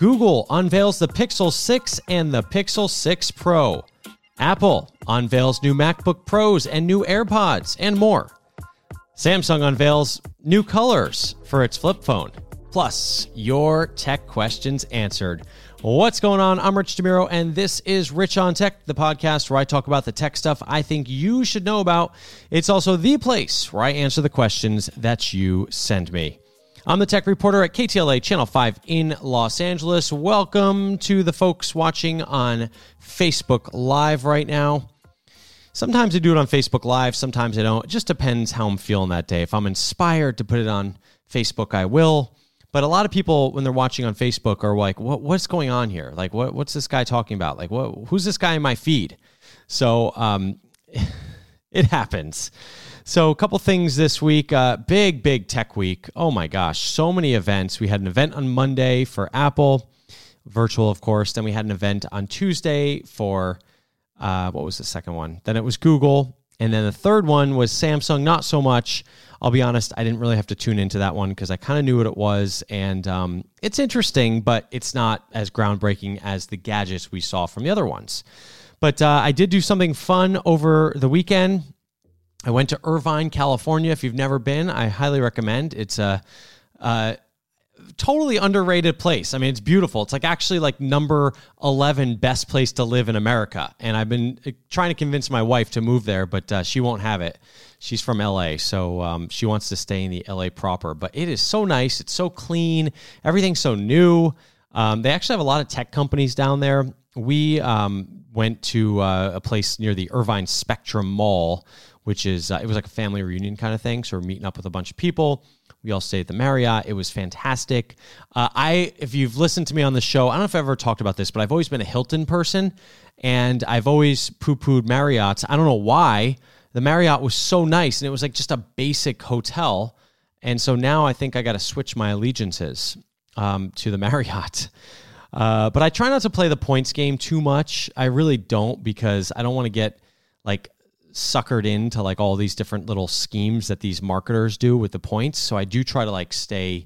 Google unveils the Pixel 6 and the Pixel 6 Pro. Apple unveils new MacBook Pros and new AirPods and more. Samsung unveils new colors for its flip phone. Plus, your tech questions answered. What's going on? I'm Rich DeMiro, and this is Rich on Tech, the podcast where I talk about the tech stuff I think you should know about. It's also the place where I answer the questions that you send me. I'm the tech reporter at KTLA Channel 5 in Los Angeles. Welcome to the folks watching on Facebook Live right now. Sometimes I do it on Facebook Live, sometimes I don't. It just depends how I'm feeling that day. If I'm inspired to put it on Facebook, I will. But a lot of people, when they're watching on Facebook, are like, what's going on here? Like, what's this guy talking about? Like, who's this guy in my feed? So it happens. So a couple things this week. Big tech week. Oh my gosh, so many events. We had an event on Monday for Apple, virtual, of course. Then we had an event on Tuesday for, what was the second one? Then it was Google. And then the third one was Samsung, not so much. I'll be honest, I didn't really have to tune into that one because I kind of knew what it was. And it's interesting, but it's not as groundbreaking as the gadgets we saw from the other ones. But I did do something fun over the weekend. I went to Irvine, California. If you've never been, I highly recommend. It's a totally underrated place. I mean, it's beautiful. It's actually number 11 best place to live in America. And I've been trying to convince my wife to move there, but she won't have it. She's from LA, so she wants to stay in the LA proper. But it is so nice. It's so clean. Everything's so new. They actually have a lot of tech companies down there. We went to a place near the Irvine Spectrum Mall, which is, it was like a family reunion kind of thing. So we're meeting up with a bunch of people. We all stayed at the Marriott. It was fantastic. If you've listened to me on the show, I don't know if I've ever talked about this, but I've always been a Hilton person, and I've always poo-pooed Marriott's. I don't know why. The Marriott was so nice, and it was just a basic hotel. And so now I think I got to switch my allegiances to the Marriott. But I try not to play the points game too much. I really don't, because I don't want to get suckered into all these different little schemes that these marketers do with the points. So I do try to stay.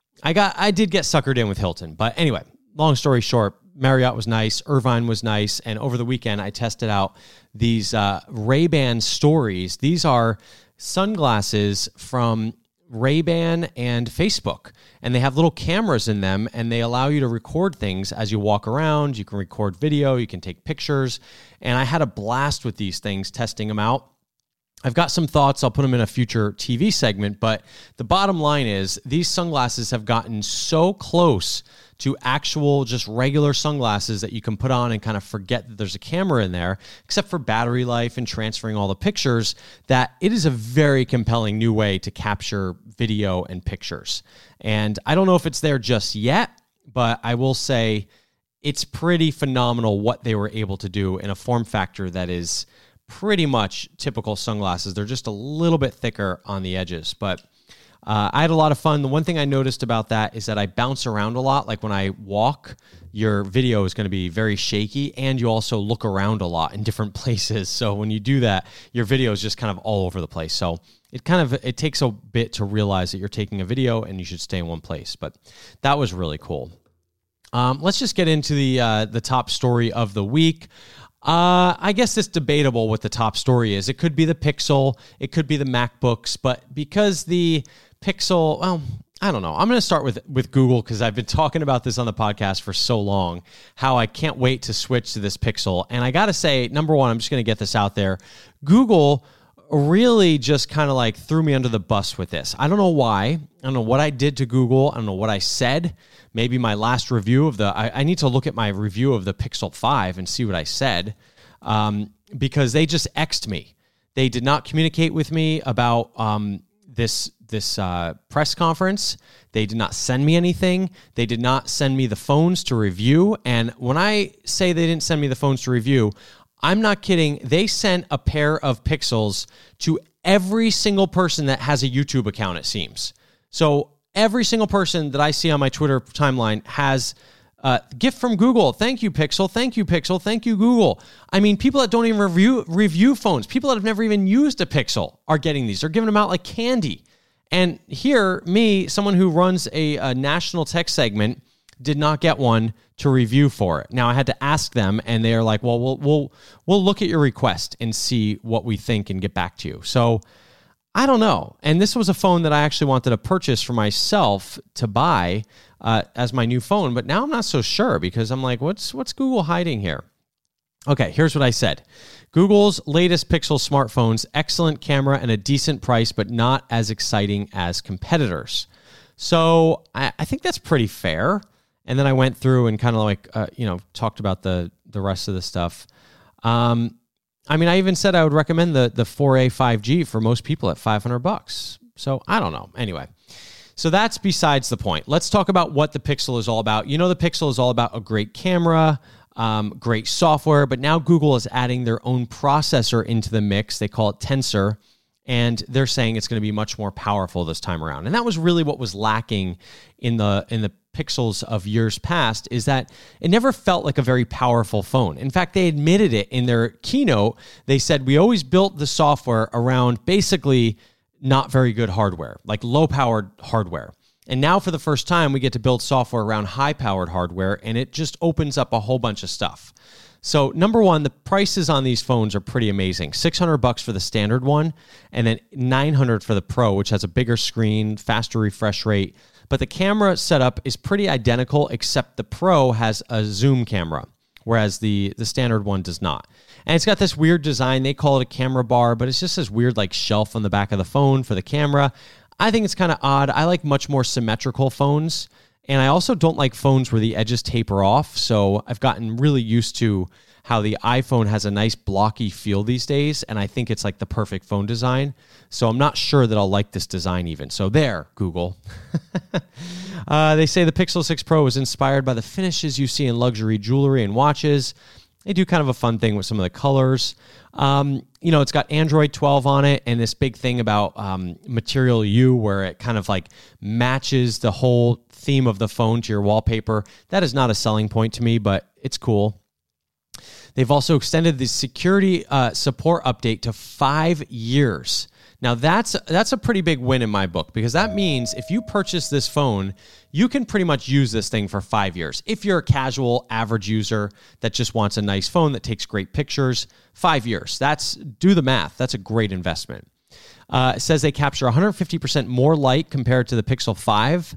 I did get suckered in with Hilton, but anyway, long story short, Marriott was nice, Irvine was nice, and over the weekend I tested out these Ray-Ban Stories. These are sunglasses from Ray-Ban and Facebook, and they have little cameras in them, and they allow you to record things as you walk around. You can record video, you can take pictures, and I had a blast with these things, testing them out. I've got some thoughts. I'll put them in a future TV segment, but the bottom line is these sunglasses have gotten so close to actual just regular sunglasses that you can put on and kind of forget that there's a camera in there, except for battery life and transferring all the pictures, that it is a very compelling new way to capture video and pictures. And I don't know if it's there just yet, but I will say it's pretty phenomenal what they were able to do in a form factor that is pretty much typical sunglasses. They're just a little bit thicker on the edges, but I had a lot of fun. The one thing I noticed about that is that I bounce around a lot. When I walk, your video is going to be very shaky, and you also look around a lot in different places. So when you do that, your video is just kind of all over the place. So it takes a bit to realize that you're taking a video and you should stay in one place. But that was really cool. Let's just get into the top story of the week. I guess it's debatable what the top story is. It could be the Pixel, it could be the MacBooks, but because the Pixel, well, I don't know. I'm going to start with Google, because I've been talking about this on the podcast for so long, how I can't wait to switch to this Pixel. And I got to say, number one, I'm just going to get this out there. Google really just kind of threw me under the bus with this. I don't know why. I don't know what I did to Google. I don't know what I said. Maybe my last review of I need to look at my review of the Pixel 5 and see what I said, because they just X'd me. They did not communicate with me about this press conference. They did not send me anything. They did not send me the phones to review. And when I say they didn't send me the phones to review, I'm not kidding. They sent a pair of Pixels to every single person that has a YouTube account, it seems. So every single person that I see on my Twitter timeline has a gift from Google. Thank you, Pixel. Thank you, Pixel. Thank you, Google. I mean, people that don't even review phones, people that have never even used a Pixel are getting these. They're giving them out like candy. And here, me, someone who runs a national tech segment did not get one to review for it. Now I had to ask them, and they're like, well, we'll look at your request and see what we think and get back to you. So I don't know. And this was a phone that I actually wanted to purchase for myself to buy as my new phone, but now I'm not so sure because I'm like, what's Google hiding here? Okay, here's what I said. Google's latest Pixel smartphones, excellent camera and a decent price, but not as exciting as competitors. So I think that's pretty fair. And then I went through and kind of like, talked about the rest of the stuff. I even said I would recommend the 4A 5G for most people at $500. So I don't know. Anyway, so that's besides the point. Let's talk about what the Pixel is all about. The Pixel is all about a great camera, great software, but now Google is adding their own processor into the mix. They call it Tensor, and they're saying it's going to be much more powerful this time around. And that was really what was lacking in the Pixels of years past, is that it never felt like a very powerful phone. In fact, they admitted it in their keynote. They said, we always built the software around basically not very good hardware, like low-powered hardware. And now for the first time, we get to build software around high-powered hardware, and it just opens up a whole bunch of stuff. So number one, the prices on these phones are pretty amazing. $600 for the standard one, and then $900 for the Pro, which has a bigger screen, faster refresh rate. But the camera setup is pretty identical, except the Pro has a zoom camera, whereas the standard one does not. And it's got this weird design. They call it a camera bar, but it's just this weird like shelf on the back of the phone for the camera. I think it's kind of odd. I like much more symmetrical phones, and I also don't like phones where the edges taper off, so I've gotten really used to how the iPhone has a nice blocky feel these days, and I think it's like the perfect phone design, so I'm not sure that I'll like this design even. So there, Google. They say the Pixel 6 Pro is inspired by the finishes you see in luxury jewelry and watches. They do kind of a fun thing with some of the colors. It's got Android 12 on it, and this big thing about Material You, where it kind of like matches the whole theme of the phone to your wallpaper. That is not a selling point to me, but it's cool. They've also extended the security support update to 5 years. Now, that's a pretty big win in my book, because that means if you purchase this phone, you can pretty much use this thing for 5 years. If you're a casual, average user that just wants a nice phone that takes great pictures, 5 years. Do the math. That's a great investment. It says they capture 150% more light compared to the Pixel 5,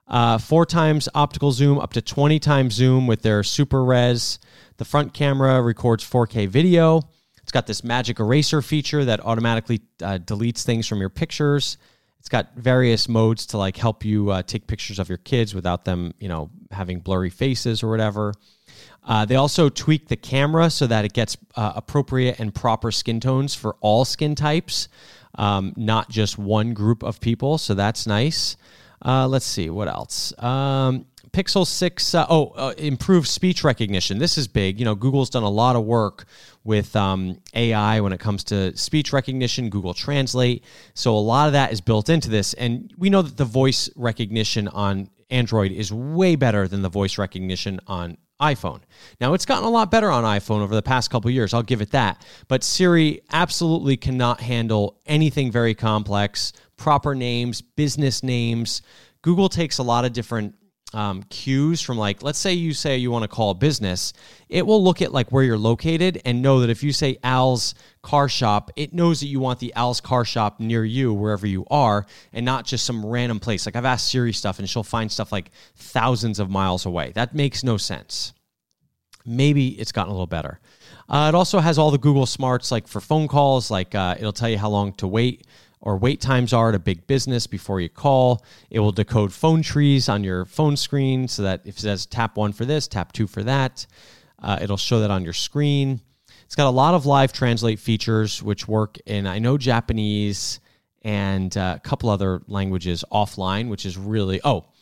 4 times optical zoom, up to 20 times zoom with their Super Res. The front camera records 4K video. It's got this magic eraser feature that automatically deletes things from your pictures. It's got various modes to like help you take pictures of your kids without them, having blurry faces or whatever. They also tweak the camera so that it gets appropriate and proper skin tones for all skin types, not just one group of people. So that's nice. Let's see, what else? Pixel 6, improved speech recognition. This is big. Google's done a lot of work with AI when it comes to speech recognition, Google Translate. So a lot of that is built into this. And we know that the voice recognition on Android is way better than the voice recognition on iPhone. Now, it's gotten a lot better on iPhone over the past couple of years. I'll give it that. But Siri absolutely cannot handle anything very complex, proper names, business names. Google takes a lot of different cues from, like, let's say you want to call a business. It will look at like where you're located and know that if you say Al's car shop, it knows that you want the Al's car shop near you, wherever you are, and not just some random place. Like, I've asked Siri stuff and she'll find stuff like thousands of miles away. That makes no sense. Maybe it's gotten a little better. It also has all the Google smarts, like for phone calls, like it'll tell you how long to wait or wait times are at a big business before you call. It will decode phone trees on your phone screen so that if it says tap 1 for this, tap 2 for that, it'll show that on your screen. It's got a lot of live translate features, which work in, I know, Japanese and a couple other languages offline, which is really,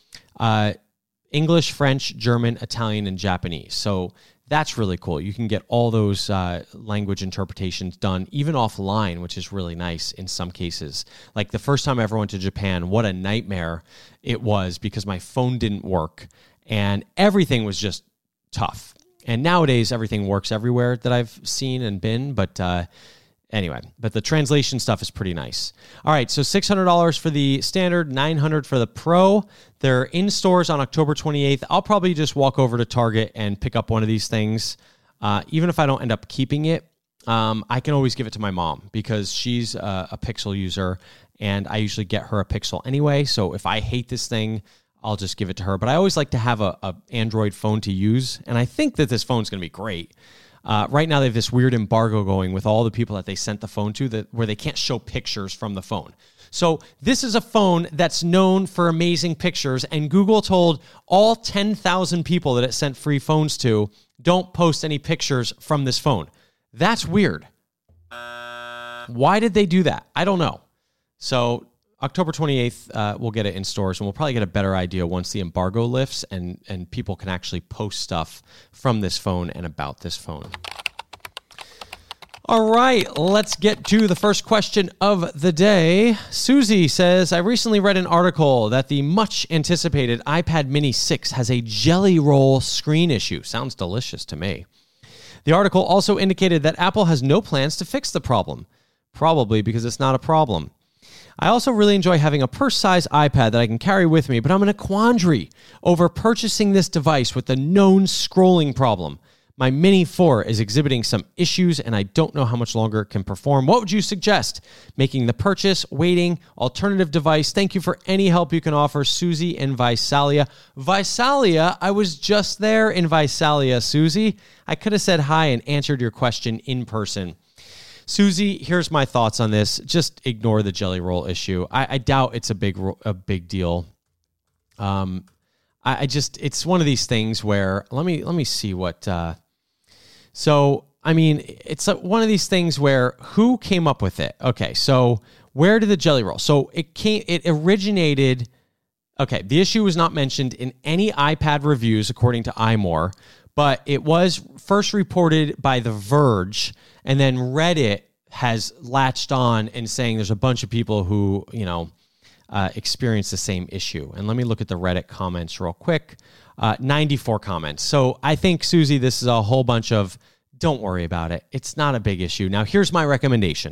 English, French, German, Italian, and Japanese. So that's really cool. You can get all those language interpretations done even offline, which is really nice in some cases. Like the first time I ever went to Japan, what a nightmare it was because my phone didn't work and everything was just tough. And nowadays, everything works everywhere that I've seen and been, but Anyway, but the translation stuff is pretty nice. All right, so $600 for the standard, $900 for the Pro. They're in stores on October 28th. I'll probably just walk over to Target and pick up one of these things. Even if I don't end up keeping it, I can always give it to my mom because she's a Pixel user, and I usually get her a Pixel anyway. So if I hate this thing, I'll just give it to her. But I always like to have a Android phone to use, and I think that this phone's going to be great. Right now, they have this weird embargo going with all the people that they sent the phone to where they can't show pictures from the phone. So this is a phone that's known for amazing pictures, and Google told all 10,000 people that it sent free phones to, don't post any pictures from this phone. That's weird. Why did they do that? I don't know. So October 28th, we'll get it in stores, and we'll probably get a better idea once the embargo lifts and people can actually post stuff from this phone and about this phone. All right, let's get to the first question of the day. Susie says, I recently read an article that the much-anticipated iPad Mini 6 has a jelly roll screen issue. Sounds delicious to me. The article also indicated that Apple has no plans to fix the problem, probably because it's not a problem. I also really enjoy having a purse-size iPad that I can carry with me, but I'm in a quandary over purchasing this device with the known scrolling problem. My Mini 4 is exhibiting some issues, and I don't know how much longer it can perform. What would you suggest? Making the purchase, waiting, alternative device? Thank you for any help you can offer, Susie in Visalia. Visalia, I was just there in Visalia, Susie. I could have said hi and answered your question in person. Susie, here's my thoughts on this. Just ignore the jelly roll issue. I doubt it's a big deal. It's one of these things where let me see what. So I mean, it's one of these things where who came up with it? Okay, so where did the jelly roll? So it originated. Okay, the issue was not mentioned in any iPad reviews according to iMore, but it was first reported by The Verge, and then Reddit has latched on and saying there's a bunch of people who, experience the same issue. And let me look at the Reddit comments real quick. 94 comments. So I think, Susie, this is a whole bunch of, don't worry about it. It's not a big issue. Now, here's my recommendation.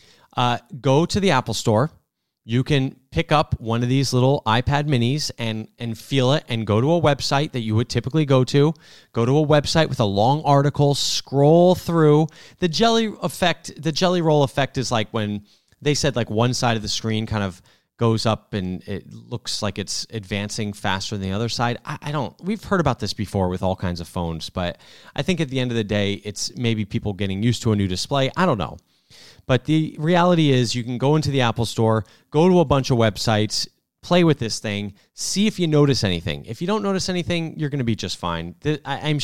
Go to the Apple Store. You can pick up one of these little iPad minis and feel it and go to a website that you would typically go to. Go to a website with a long article, scroll through. The jelly roll effect is like when they said like one side of the screen kind of goes up and it looks like it's advancing faster than the other side. We've heard about this before with all kinds of phones, but I think at the end of the day, it's maybe people getting used to a new display. I don't know. But the reality is you can go into the Apple Store, go to a bunch of websites, play with this thing, see if you notice anything. If you don't notice anything, you're going to be just fine. I'm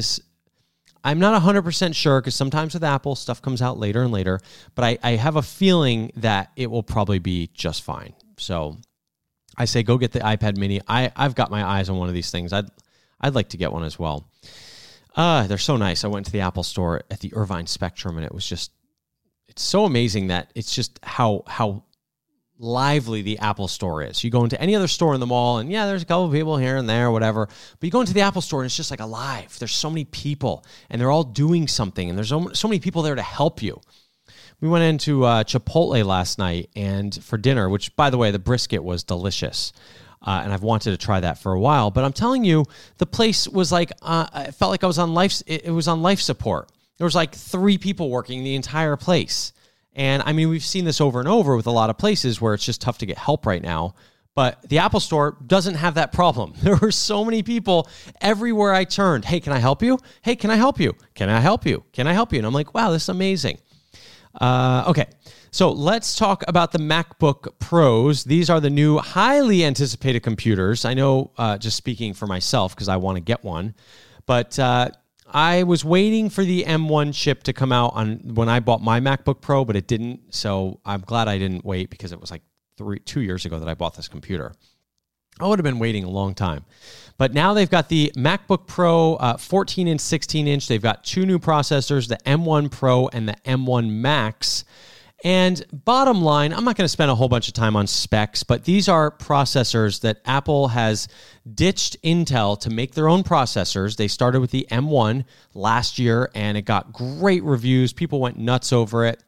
not 100% sure because sometimes with Apple, stuff comes out later and later, but I have a feeling that it will probably be just fine. So I say go get the iPad mini. I've got my eyes on one of these things. I'd like to get one as well. They're so nice. I went to the Apple Store at the Irvine Spectrum, and it's so amazing that it's just how lively the Apple Store is. You go into any other store in the mall, and yeah, there's a couple of people here and there, whatever. But you go into the Apple Store, and it's just like alive. There's so many people, and they're all doing something, and there's so many people there to help you. We went into Chipotle last night and for dinner, which, by the way, the brisket was delicious. And I've wanted to try that for a while. But I'm telling you, the place was like, it felt like I was on it was on life support. There was like 3 people working the entire place. And I mean, we've seen this over and over with a lot of places where it's just tough to get help right now. But the Apple Store doesn't have that problem. There were so many people everywhere I turned. Hey, can I help you? Hey, can I help you? Can I help you? Can I help you? And I'm like, wow, this is amazing. Okay, so let's talk about the MacBook Pros. These are the new highly anticipated computers. I know, just speaking for myself, because I want to get one, but I was waiting for the M1 chip to come out when I bought my MacBook Pro, but it didn't. So I'm glad I didn't wait because it was like 2 years ago that I bought this computer. I would have been waiting a long time. But now they've got the MacBook Pro 14 and 16 inch. They've got 2 new processors, the M1 Pro and the M1 Max. And bottom line, I'm not going to spend a whole bunch of time on specs, but these are processors that Apple has ditched Intel to make their own processors. They started with the M1 last year, and it got great reviews. People went nuts over it.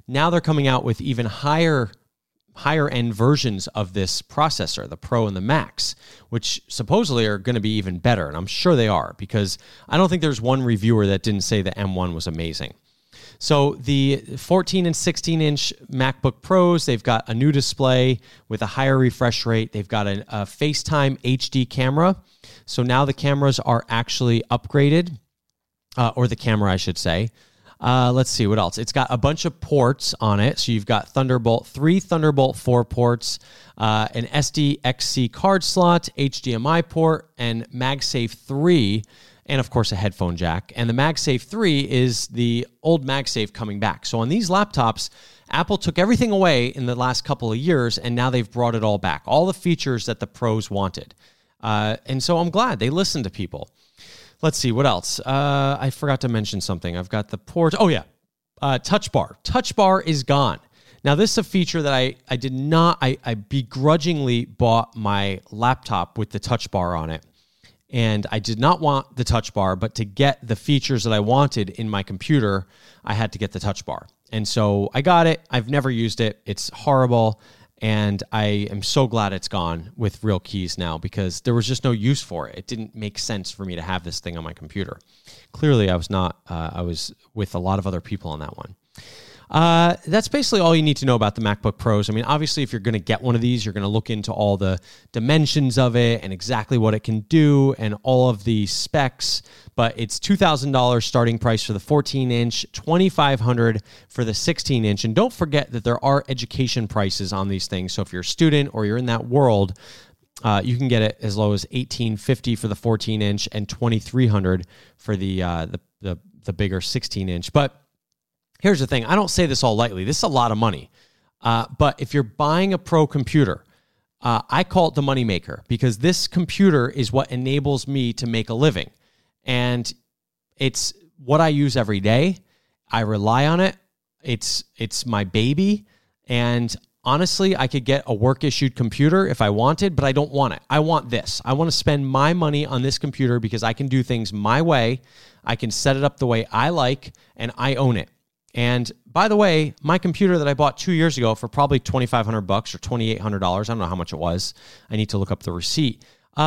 Now they're coming out with even higher end versions of this processor, the Pro and the Max, which supposedly are going to be even better. And I'm sure they are, because I don't think there's one reviewer that didn't say the M1 was amazing. So the 14 and 16-inch MacBook Pros, they've got a new display with a higher refresh rate. They've got a FaceTime HD camera. So now the cameras are actually upgraded, or the camera, I should say. Let's see, what else? It's got a bunch of ports on it. So you've got three Thunderbolt 4 ports, an SDXC card slot, HDMI port, and MagSafe 3, and of course a headphone jack. And the MagSafe 3 is the old MagSafe coming back. So on these laptops, Apple took everything away in the last couple of years, and now they've brought it all back. All the features that the pros wanted. And so I'm glad they listened to people. Let's see, what else? I forgot to mention something. I've got the port. Oh, yeah. Touch Bar. Touch Bar is gone. Now, this is a feature that I did not, I begrudgingly bought my laptop with the Touch Bar on it. And I did not want the Touch Bar, but to get the features that I wanted in my computer, I had to get the Touch Bar. And so I got it. I've never used it. It's horrible. And I am so glad it's gone with Real Keys now, because there was just no use for it. It didn't make sense for me to have this thing on my computer. Clearly, I was not. I was with a lot of other people on that one. That's basically all you need to know about the MacBook Pros. I mean, obviously, if you're going to get one of these, you're going to look into all the dimensions of it and exactly what it can do and all of the specs. But it's $2,000 starting price for the 14-inch, $2,500 for the 16-inch. And don't forget that there are education prices on these things. So if you're a student or you're in that world, you can get it as low as $1,850 for the 14-inch and $2,300 for the bigger 16-inch. But here's the thing. I don't say this all lightly. This is a lot of money. But if you're buying a pro computer, I call it the moneymaker, because this computer is what enables me to make a living. And it's what I use every day. I rely on it. It's my baby. And honestly, I could get a work-issued computer if I wanted, but I don't want it. I want this. I want to spend my money on this computer because I can do things my way. I can set it up the way I like, and I own it. And by the way, my computer that I bought 2 years ago for probably $2,500 or $2,800, I don't know how much it was. I need to look up the receipt.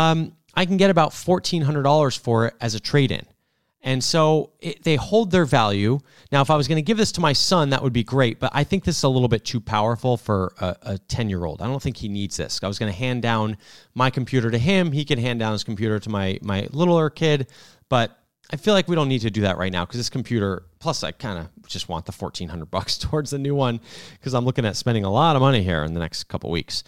I can get about $1,400 for it as a trade-in. And so they hold their value. Now, if I was going to give this to my son, that would be great, but I think this is a little bit too powerful for a 10-year-old. I don't think he needs this. I was going to hand down my computer to him. He can hand down his computer to my littler kid, but I feel like we don't need to do that right now, because this computer, plus I kind of just want the $1,400 towards the new one, because I'm looking at spending a lot of money here in the next couple weeks.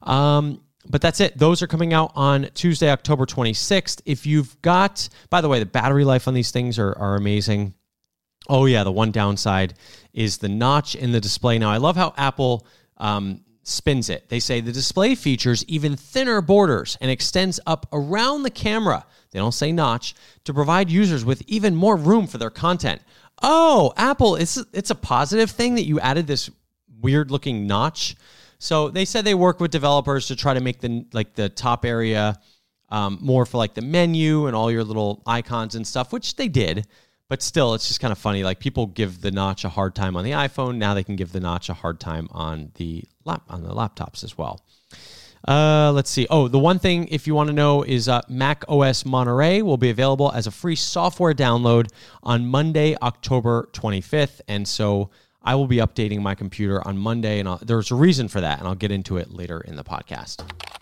But that's it. Those are coming out on Tuesday, October 26th. If you've got, by the way, the battery life on these things are amazing. Oh yeah, the one downside is the notch in the display. Now, I love how Apple spins it. They say the display features even thinner borders and extends up around the camera. They don't say notch, to provide users with even more room for their content. Oh, Apple, it's a positive thing that you added this weird looking notch. So they said they work with developers to try to make the top area more for like the menu and all your little icons and stuff, which they did. But still, it's just kind of funny. Like, people give the notch a hard time on the iPhone. Now they can give the notch a hard time on the laptops as well. Let's see. Oh, the one thing, if you want to know, is Mac OS Monterey will be available as a free software download on Monday, October 25th. And so I will be updating my computer on Monday, and there's a reason for that, and I'll get into it later in the podcast.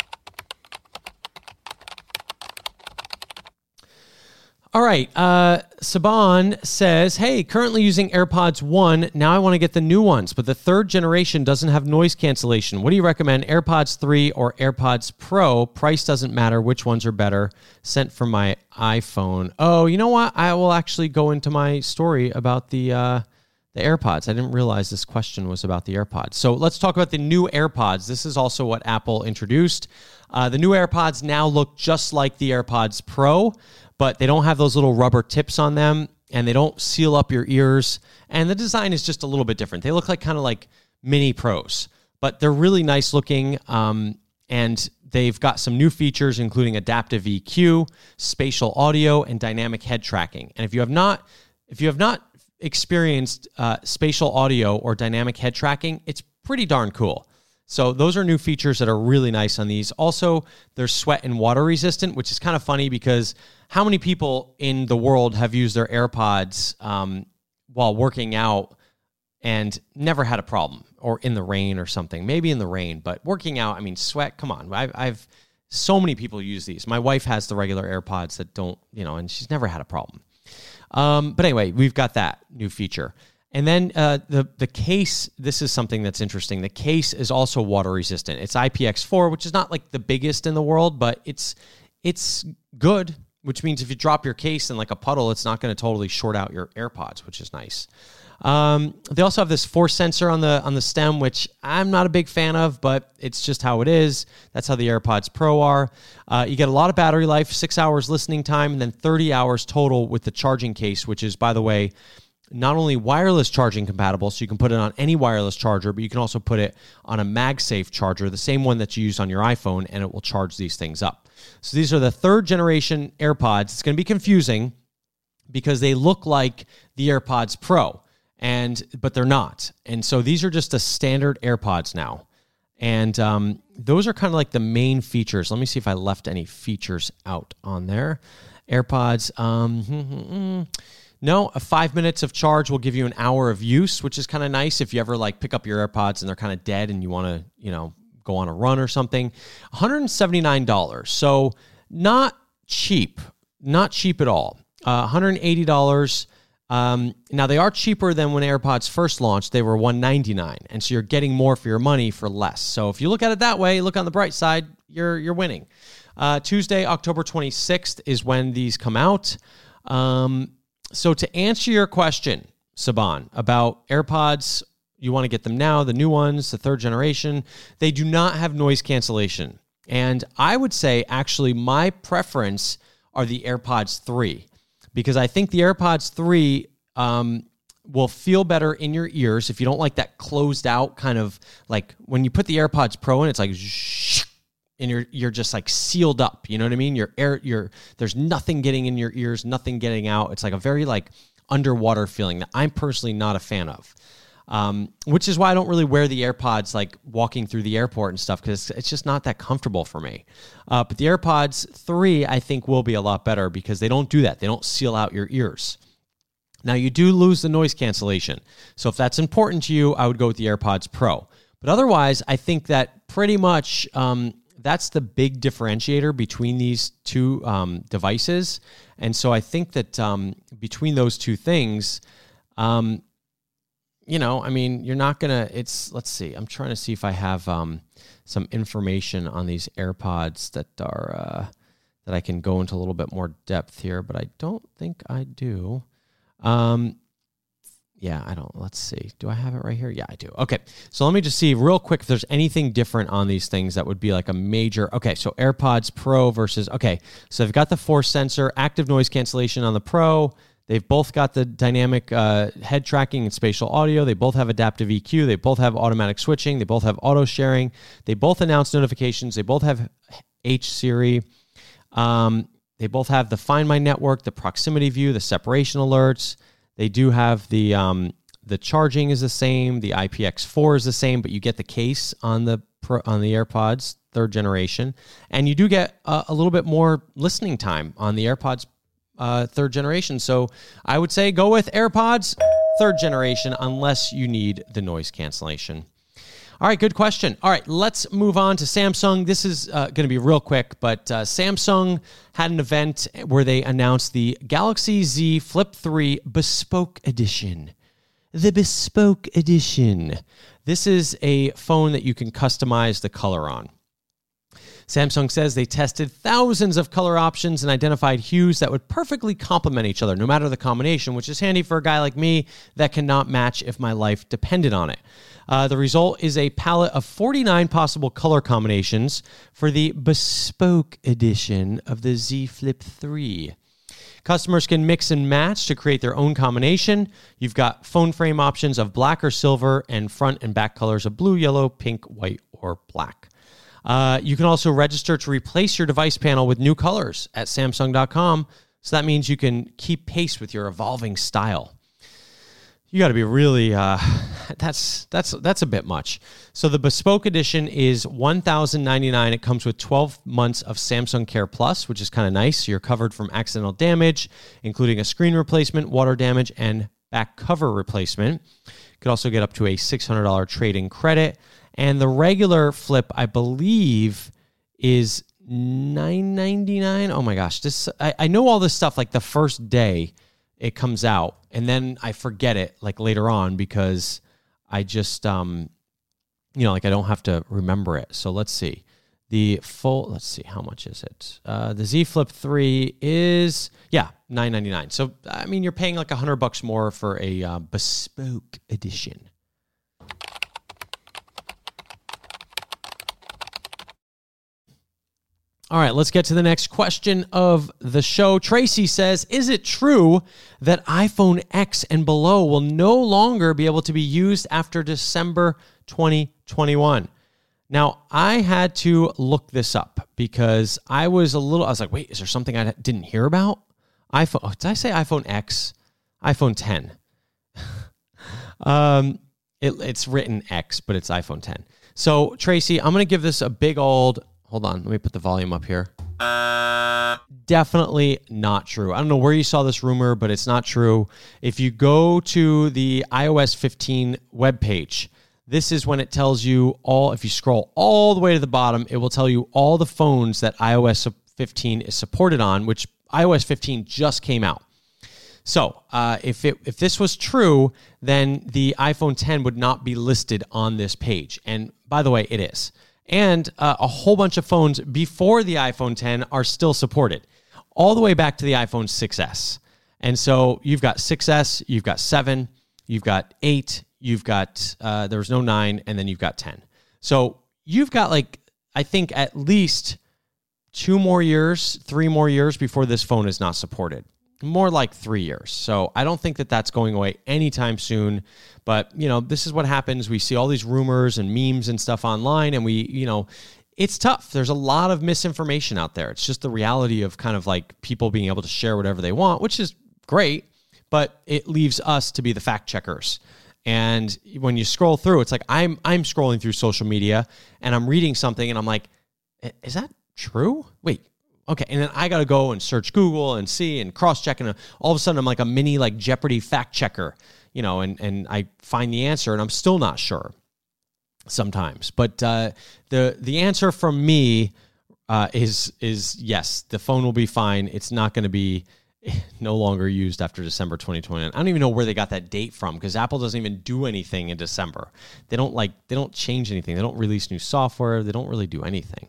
All right, Saban says, hey, currently using AirPods 1. Now I want to get the new ones, but the third generation doesn't have noise cancellation. What do you recommend, AirPods 3 or AirPods Pro? Price doesn't matter. Which ones are better? Sent from my iPhone. Oh, you know what? I will actually go into my story about the AirPods. I didn't realize this question was about the AirPods. So let's talk about the new AirPods. This is also what Apple introduced. The new AirPods now look just like the AirPods Pro, but they don't have those little rubber tips on them, and they don't seal up your ears. And the design is just a little bit different. They look like kind of like mini Pros, but they're really nice looking. And they've got some new features, including adaptive EQ, spatial audio, and dynamic head tracking. And if you have not experienced spatial audio or dynamic head tracking, it's pretty darn cool. So those are new features that are really nice on these. Also, they're sweat and water resistant, which is kind of funny because how many people in the world have used their AirPods while working out and never had a problem, or in the rain or something? Maybe in the rain, but working out, I mean, sweat, come on. I've so many people use these. My wife has the regular AirPods that don't, and she's never had a problem. But anyway, we've got that new feature. And then the case, this is something that's interesting. The case is also water resistant. It's IPX4, which is not like the biggest in the world, but it's good, which means if you drop your case in like a puddle, it's not going to totally short out your AirPods, which is nice. They also have this force sensor on the stem, which I'm not a big fan of, but it's just how it is. That's how the AirPods Pro are. You get a lot of battery life, 6 hours listening time, and then 30 hours total with the charging case, which is, by the way, not only wireless charging compatible, so you can put it on any wireless charger, but you can also put it on a MagSafe charger, the same one that you use on your iPhone, and it will charge these things up. So these are the third generation AirPods. It's going to be confusing because they look like the AirPods Pro, but they're not. And so these are just a standard AirPods now. And those are kind of like the main features. Let me see if I left any features out on there. AirPods, no, 5 minutes of charge will give you an hour of use, which is kind of nice if you ever like pick up your AirPods and they're kind of dead and you want to, go on a run or something. $179. So not cheap at all. $180. Now they are cheaper than when AirPods first launched. They were $199. And so you're getting more for your money for less. So if you look at it that way, look on the bright side, you're winning. Tuesday, October 26th is when these come out. So to answer your question, Saban, about AirPods, you want to get them now, the new ones, the third generation, they do not have noise cancellation. And I would say, actually, my preference are the AirPods 3, because I think the AirPods 3 will feel better in your ears if you don't like that closed out kind of, like when you put the AirPods Pro in, it's like and you're just like sealed up, you know what I mean? There's nothing getting in your ears, nothing getting out. It's like a very like underwater feeling that I'm personally not a fan of. Which is why I don't really wear the AirPods like walking through the airport and stuff, because it's just not that comfortable for me. But the AirPods 3 I think will be a lot better because they don't do that. They don't seal out your ears. Now you do lose the noise cancellation. So if that's important to you, I would go with the AirPods Pro. But otherwise, I think that pretty much that's the big differentiator between these two devices. And so I think that between those two things, you're not going to, let's see, I'm trying to see if I have some information on these AirPods that are, that I can go into a little bit more depth here, but I don't think I do. Let's see. Do I have it right here? Yeah, I do. Okay. So let me just see real quick if there's anything different on these things that would be like a major, okay, so AirPods Pro versus, okay, so they've got the force sensor, active noise cancellation on the Pro. They've both got the dynamic head tracking and spatial audio. They both have adaptive EQ. They both have automatic switching. They both have auto sharing. They both announce notifications. They both have H Siri. They both have the Find My Network, the proximity view, the separation alerts. They do have the charging is the same. The IPX4 is the same, but you get the case on the AirPods third generation, and you do get a little bit more listening time on the AirPods third generation. So I would say go with AirPods third generation unless you need the noise cancellation. All right, good question. All right, let's move on to Samsung. This is going to be real quick, but Samsung had an event where they announced the Galaxy Z Flip 3 Bespoke Edition. The Bespoke Edition. This is a phone that you can customize the color on. Samsung says they tested thousands of color options and identified hues that would perfectly complement each other, no matter the combination, which is handy for a guy like me that cannot match if my life depended on it. The result is a palette of 49 possible color combinations for the Bespoke Edition of the Z Flip 3. Customers can mix and match to create their own combination. You've got phone frame options of black or silver and front and back colors of blue, yellow, pink, white, or black. You can also register to replace your device panel with new colors at Samsung.com. So that means you can keep pace with your evolving style. you got to be really, that's a bit much. So the Bespoke Edition is $1,099. It comes with 12 months of Samsung Care Plus, which is kind of nice. You're covered from accidental damage, including a screen replacement, water damage, and back cover replacement. You could also get up to a $600 trade-in credit. And the regular Flip, I believe, is $999. Oh my gosh, I know all this stuff like the first day it comes out, and then I forget it like later on because I just like I don't have to remember it. So let's see. Let's see, how much is it? The Z Flip 3 is $999. So I mean, you're paying like $100 more for a Bespoke Edition. All right, let's get to the next question of the show. Tracy says, is it true that iPhone X and below will no longer be able to be used after December 2021? Now, I had to look this up because I was like, wait, is there something I didn't hear about? Did I say iPhone X? iPhone 10. It's written X, but it's iPhone 10. So, Tracy, I'm going to give this a big old... Hold on, let me put the volume up here. Definitely not true. I don't know where you saw this rumor, but it's not true. If you go to the iOS 15 webpage, this is when it tells you if you scroll all the way to the bottom, it will tell you all the phones that iOS 15 is supported on, which iOS 15 just came out. So if this was true, then the iPhone 10 would not be listed on this page. And by the way, it is. And a whole bunch of phones before the iPhone 10 are still supported, all the way back to the iPhone 6S. And so you've got 6S, you've got 7, you've got 8, you've got, there was no 9, and then you've got 10. So you've got I think at least 3 more years before this phone is not supported. More like 3 years. So I don't think that that's going away anytime soon. But, this is what happens. We see all these rumors and memes and stuff online, and it's tough. There's a lot of misinformation out there. It's just the reality of kind of like people being able to share whatever they want, which is great, but it leaves us to be the fact checkers. And when you scroll through, it's like I'm scrolling through social media and I'm reading something and I'm like, is that true? Wait. Okay, and then I got to go and search Google and see and cross-check, and all of a sudden I'm like a mini Jeopardy fact checker, and I find the answer, and I'm still not sure sometimes. But the answer from me is yes, the phone will be fine. It's not going to be no longer used after December 2020. I don't even know where they got that date from because Apple doesn't even do anything in December. They don't change anything. They don't release new software. They don't really do anything.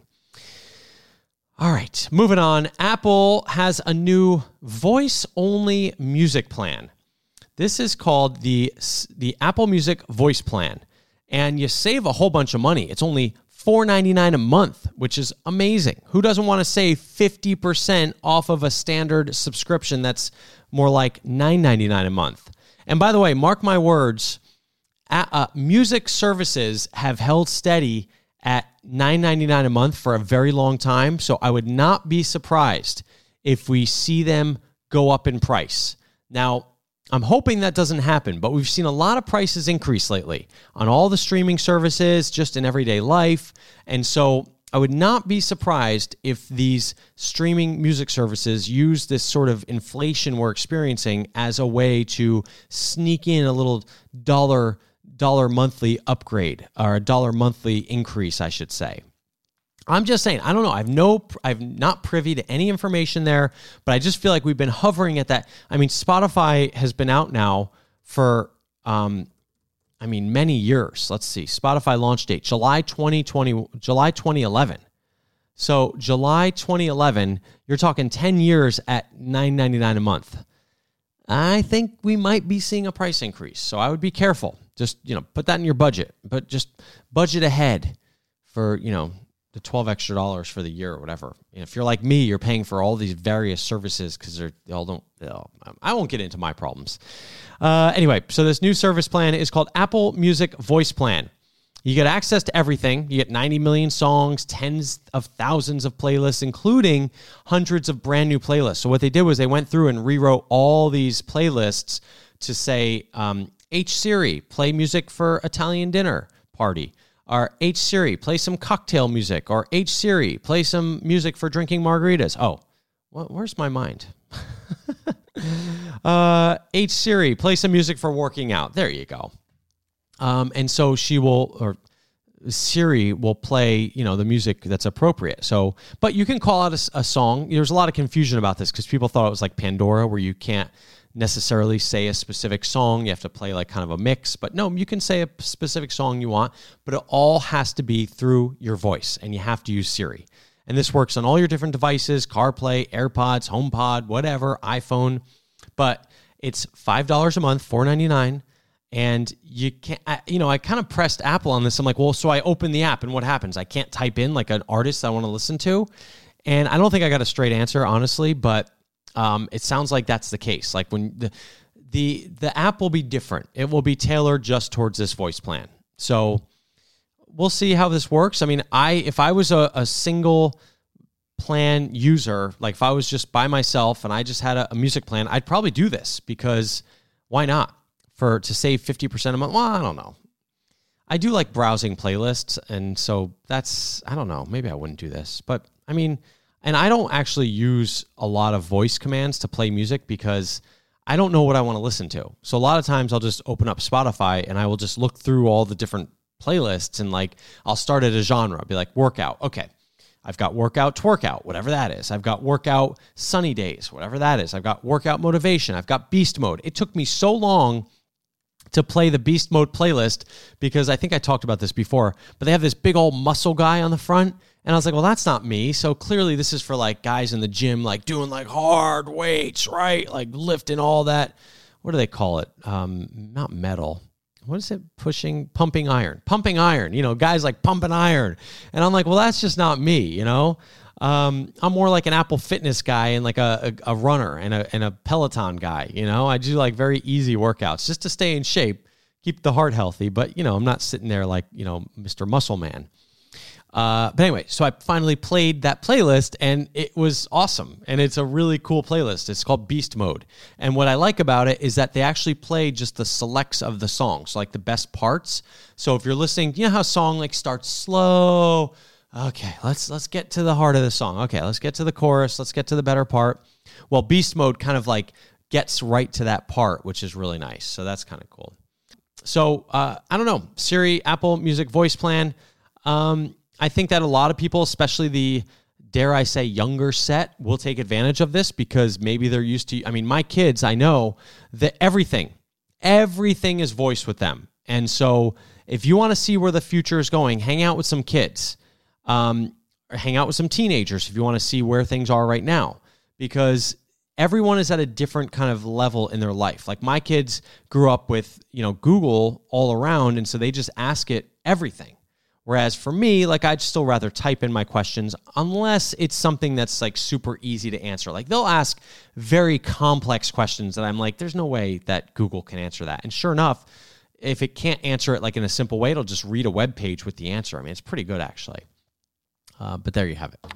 All right, moving on. Apple has a new voice-only music plan. This is called the Apple Music Voice Plan, and you save a whole bunch of money. It's only $4.99 a month, which is amazing. Who doesn't want to save 50% off of a standard subscription that's more like $9.99 a month? And by the way, mark my words, music services have held steady at $9.99 a month for a very long time. So I would not be surprised if we see them go up in price. Now, I'm hoping that doesn't happen, but we've seen a lot of prices increase lately on all the streaming services, just in everyday life. And so I would not be surprised if these streaming music services use this sort of inflation we're experiencing as a way to sneak in a little dollar monthly upgrade, or a dollar monthly increase, I should say. I'm just saying, I don't know. I'm not privy to any information there, but I just feel like we've been hovering at that. I mean, Spotify has been out now for, many years. Let's see. Spotify launch date, July 2011. So July 2011, you're talking 10 years at $9.99 a month. I think we might be seeing a price increase. So I would be careful. Just, put that in your budget, but just budget ahead for, the $12 extra for the year or whatever. If you're like me, you're paying for all these various services because they all don't. I won't get into my problems. Anyway, so this new service plan is called Apple Music Voice Plan. You get access to everything. You get 90 million songs, tens of thousands of playlists, including hundreds of brand new playlists. So what they did was they went through and rewrote all these playlists to say H Siri, play music for Italian dinner party. Or H Siri, play some cocktail music. Or H Siri, play some music for drinking margaritas. Oh, where's my mind? H Siri, play some music for working out. There you go. And so Siri will play, the music that's appropriate. So, but you can call out a song. There's a lot of confusion about this because people thought it was like Pandora, where you can't necessarily say a specific song. You have to play like kind of a mix. But no, you can say a specific song you want, but it all has to be through your voice, and you have to use Siri. And this works on all your different devices: CarPlay, AirPods, HomePod, whatever, iPhone. But it's $5 a month, $4.99. And you can't, I kind of pressed Apple on this. I'm like, well, so I open the app and what happens? I can't type in like an artist I want to listen to. And I don't think I got a straight answer, honestly, but it sounds like that's the case. Like when the app will be different. It will be tailored just towards this voice plan. So we'll see how this works. I mean, if I was a single plan user, like if I was just by myself and I just had a music plan, I'd probably do this, because why not? To save 50% a month. Well, I don't know. I do like browsing playlists, and so I don't know, maybe I wouldn't do this. But I mean, and I don't actually use a lot of voice commands to play music because I don't know what I want to listen to. So a lot of times I'll just open up Spotify and I will just look through all the different playlists, and like I'll start at a genre. I'll be like, workout. Okay. I've got workout, twerkout, whatever that is. I've got workout sunny days, whatever that is. I've got workout motivation. I've got beast mode. It took me so long to play the beast mode playlist because I think I talked about this before, but they have this big old muscle guy on the front. And I was like, well, that's not me. So clearly this is for like guys in the gym, like doing like hard weights, right? Like lifting all that. What do they call it? Not metal. What is it? Pumping iron, guys like pumping iron. And I'm like, well, that's just not me, I'm more like an Apple Fitness guy and like a runner and a Peloton guy. I do like very easy workouts just to stay in shape, keep the heart healthy. But, I'm not sitting there like, Mr. Muscle Man. But anyway, so I finally played that playlist and it was awesome. And it's a really cool playlist. It's called Beast Mode. And what I like about it is that they actually play just the selects of the songs, like the best parts. So if you're listening, you know how a song like starts slow. Okay, let's get to the heart of the song. Okay, let's get to the chorus. Let's get to the better part. Well, Beast Mode kind of like gets right to that part, which is really nice. So that's kind of cool. So I don't know, Siri, Apple Music voice plan. I think that a lot of people, especially the, dare I say, younger set, will take advantage of this because maybe they're used to, my kids, I know that everything is voice with them. And so if you want to see where the future is going, hang out with some kids. Or hang out with some teenagers if you want to see where things are right now, because everyone is at a different kind of level in their life. Like my kids grew up with, Google all around, and so they just ask it everything. Whereas for me, like I'd still rather type in my questions unless it's something that's like super easy to answer. Like they'll ask very complex questions that I'm like, there's no way that Google can answer that. And sure enough, if it can't answer it like in a simple way, it'll just read a web page with the answer. It's pretty good actually. But there you have it.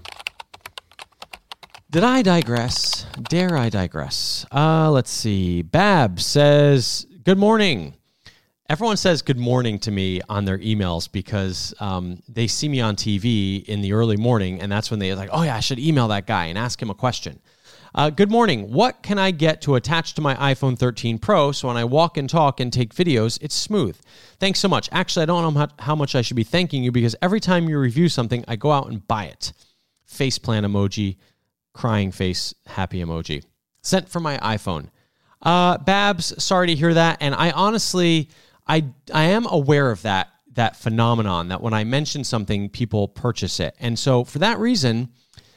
Did I digress? Dare I digress? Let's see. Bab says, good morning. Everyone says good morning to me on their emails because they see me on TV in the early morning, and that's when they're like, oh yeah, I should email that guy and ask him a question. Good morning. What can I get to attach to my iPhone 13 Pro so when I walk and talk and take videos, it's smooth? Thanks so much. Actually, I don't know how much I should be thanking you because every time you review something, I go out and buy it. Faceplant emoji, crying face, happy emoji. Sent from my iPhone. Babs, sorry to hear that. And I honestly, I am aware of that phenomenon, that when I mention something, people purchase it. And so for that reason,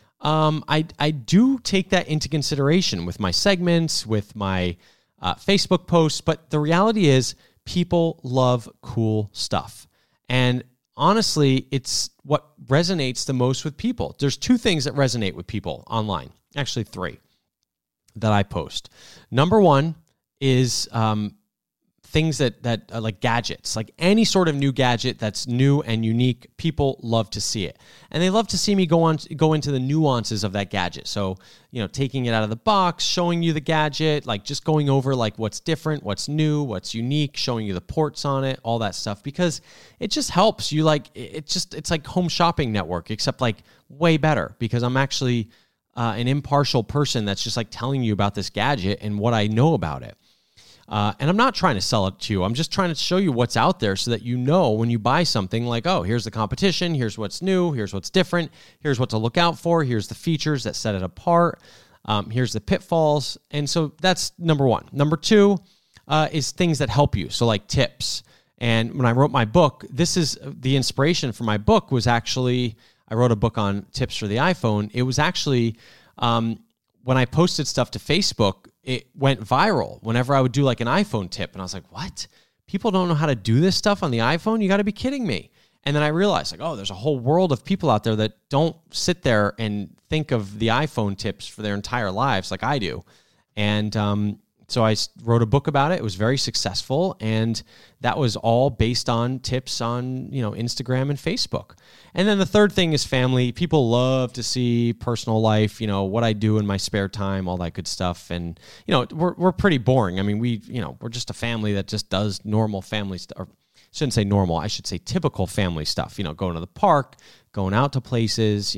I do take that into consideration with my segments, with my Facebook posts, but the reality is people love cool stuff. And honestly, it's what resonates the most with people. There's two things that resonate with people online, actually three, that I post. Number one is things that are like gadgets, like any sort of new gadget that's new and unique. People love to see it, and they love to see me go into the nuances of that gadget. So, taking it out of the box, showing you the gadget, like just going over like what's different, what's new, what's unique, showing you the ports on it, all that stuff, because it just helps you. Like it's like Home Shopping Network, except like way better, because I'm actually an impartial person that's just like telling you about this gadget and what I know about it. And I'm not trying to sell it to you. I'm just trying to show you what's out there so that when you buy something, like, oh, here's the competition, here's what's new, here's what's different, here's what to look out for, here's the features that set it apart, here's the pitfalls. And so that's number one. Number two is things that help you. So like tips. And when I wrote my book, this is the inspiration for my book was actually, I wrote a book on tips for the iPhone. It was actually when I posted stuff to Facebook, it went viral whenever I would do like an iPhone tip. And I was like, what? People don't know how to do this stuff on the iPhone? You got to be kidding me. And then I realized like, oh, there's a whole world of people out there that don't sit there and think of the iPhone tips for their entire lives like I do. And so I wrote a book about it. It was very successful. And that was all based on tips on, Instagram and Facebook. And then the third thing is family. People love to see personal life, what I do in my spare time, all that good stuff. And, we're pretty boring. I mean, we're just a family that just does normal family stuff. Or I shouldn't say normal. I should say typical family stuff, going to the park, going out to places,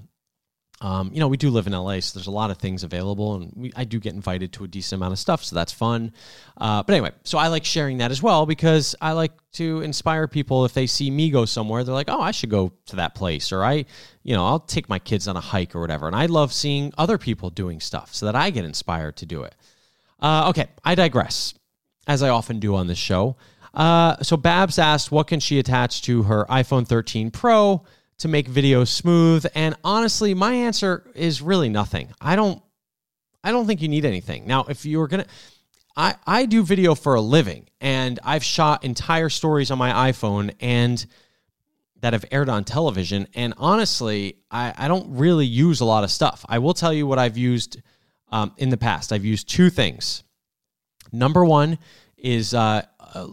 we do live in LA, so there's a lot of things available, and I do get invited to a decent amount of stuff, so that's fun. But anyway, so I like sharing that as well, because I like to inspire people. If they see me go somewhere, they're like, oh, I should go to that place, or I'll take my kids on a hike or whatever. And I love seeing other people doing stuff so that I get inspired to do it. Okay, I digress, as I often do on this show. So Babs asked, what can she attach to her iPhone 13 Pro to make videos smooth? And honestly, my answer is really nothing. I don't think you need anything. Now, if you were going to, I do video for a living, and I've shot entire stories on my iPhone and that have aired on television. And honestly, I don't really use a lot of stuff. I will tell you what I've used in the past. I've used two things. Number one is a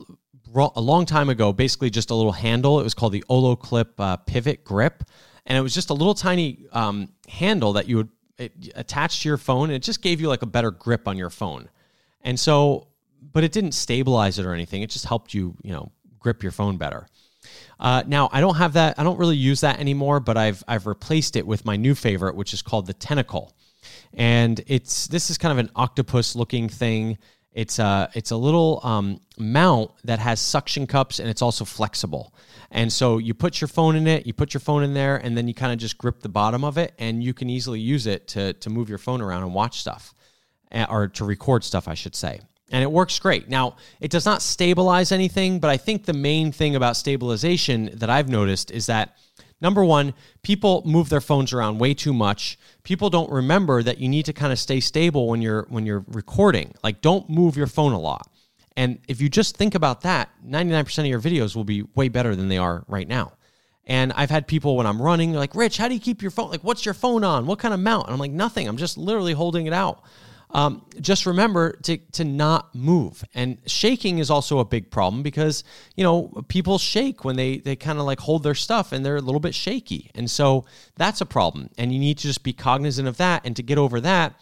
long time ago, basically just a little handle. It was called the Olloclip Pivot Grip. And it was just a little tiny handle that you would attach to your phone. And it just gave you like a better grip on your phone. And so, but it didn't stabilize it or anything. It just helped you, grip your phone better. Now, I don't have that. I don't really use that anymore, but I've replaced it with my new favorite, which is called the Tentacle. And this is kind of an octopus looking thing. It's a little mount that has suction cups, and it's also flexible. And so you put your phone in it, you put your phone in there, and then you kind of just grip the bottom of it, and you can easily use it to move your phone around and watch stuff, or to record stuff, I should say. And it works great. Now, it does not stabilize anything, but I think the main thing about stabilization that I've noticed is that, number one, people move their phones around way too much. People don't remember that you need to kind of stay stable when you're recording. Like, don't move your phone a lot. And if you just think about that, 99% of your videos will be way better than they are right now. And I've had people, when I'm running, they're like, Rich, how do you keep your phone? Like, what's your phone on? What kind of mount? And I'm like, nothing. I'm just literally holding it out. Just remember to not move. And shaking is also a big problem because, people shake when they kind of like hold their stuff and they're a little bit shaky. And so that's a problem. And you need to just be cognizant of that. And to get over that,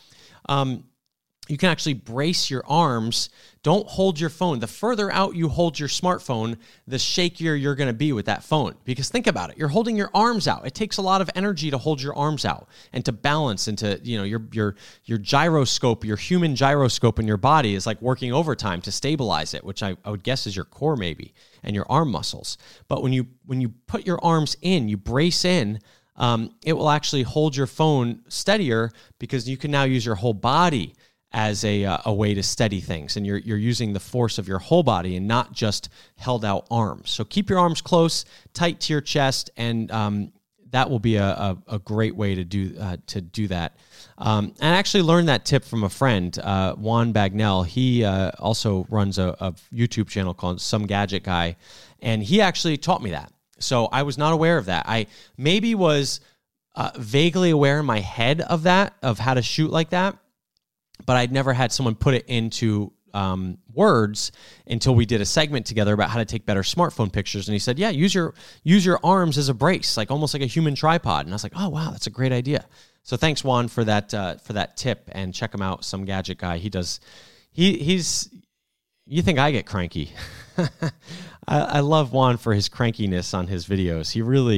you can actually brace your arms. Don't hold your phone. The further out you hold your smartphone, the shakier you're going to be with that phone. Because think about it. You're holding your arms out. It takes a lot of energy to hold your arms out and to balance and to, your gyroscope, your human gyroscope in your body is like working overtime to stabilize it, which I would guess is your core maybe, and your arm muscles. But when you put your arms in, you brace in, it will actually hold your phone steadier because you can now use your whole body as a way to steady things. And you're using the force of your whole body and not just held out arms. So keep your arms close, tight to your chest, and that will be a great way to do that. And I actually learned that tip from a friend, Juan Bagnell. He also runs a YouTube channel called Some Gadget Guy, and he actually taught me that. So I was not aware of that. I maybe was vaguely aware in my head of that, of how to shoot like that, but I'd never had someone put it into words until we did a segment together about how to take better smartphone pictures. And he said, yeah, use your arms as a brace, like almost like a human tripod. And I was like, oh, wow, that's a great idea. So thanks, Juan, for that tip, and check him out, Some Gadget Guy. He's you think I get cranky. I love Juan for his crankiness on his videos.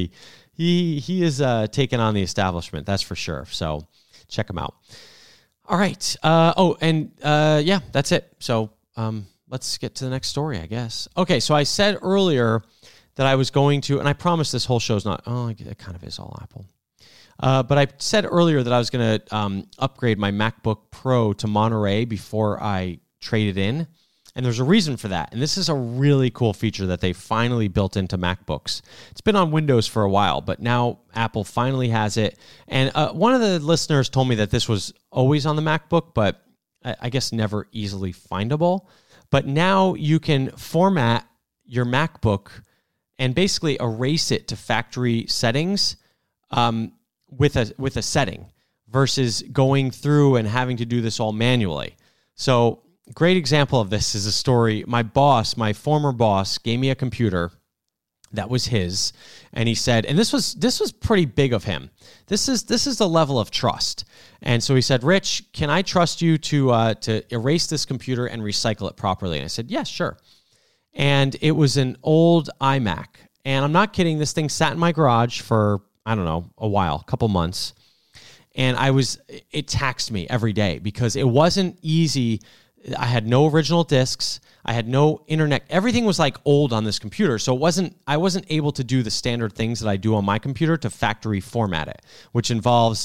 He is taking on the establishment, that's for sure. So check him out. All right. Yeah, that's it. So let's get to the next story, I guess. Okay, so I said earlier that I was going to, and I promise this whole show's not, it kind of is all Apple. But I said earlier that I was going to upgrade my MacBook Pro to Monterey before I traded in. And there's a reason for that. And this is a really cool feature that they finally built into MacBooks. It's been on Windows for a while, but now Apple finally has it. And one of the listeners told me that this was always on the MacBook, but I guess never easily findable. But now you can format your MacBook and basically erase it to factory settings with a setting versus going through and having to do this all manually. So great example of this is a story. My former boss, gave me a computer that was his, and he said, and this was pretty big of him. This is the level of trust. And so he said, Rich, can I trust you to erase this computer and recycle it properly? And I said, yes, sure. And it was an old iMac, and I'm not kidding. This thing sat in my garage for, I don't know, a couple months, and it taxed me every day because it wasn't easy. I had no original discs. I had no internet. Everything was like old on this computer. So I wasn't able to do the standard things that I do on my computer to factory format it, which involves